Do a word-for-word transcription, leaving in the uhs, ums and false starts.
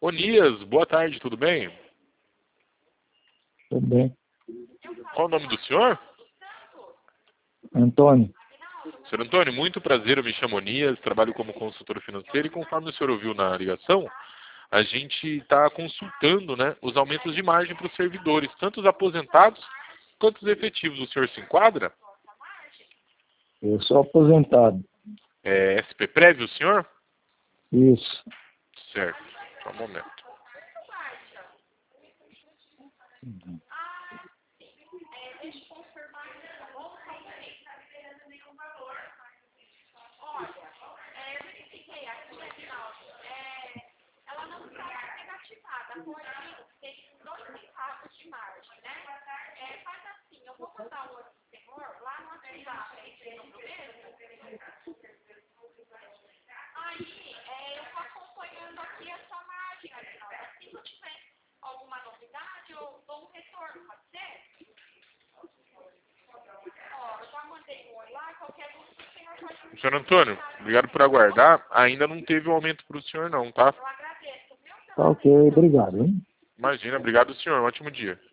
Onias, boa tarde, tudo bem? Tudo bem. Qual o nome do senhor? Antônio. Senhor Antônio, muito prazer, eu me chamo Onias, trabalho como consultor financeiro e conforme o senhor ouviu na ligação, a gente está consultando, né, os aumentos de margem para os servidores, tanto os aposentados quanto os efetivos. O senhor se enquadra? Eu sou aposentado. É S P Prévio, o senhor? Isso. Certo, só um momento. Uhum. Senhor Antônio, obrigado por aguardar. Ainda não teve o aumento para o senhor não, tá? Tá ok, obrigado, hein? Imagina, obrigado senhor, um ótimo dia.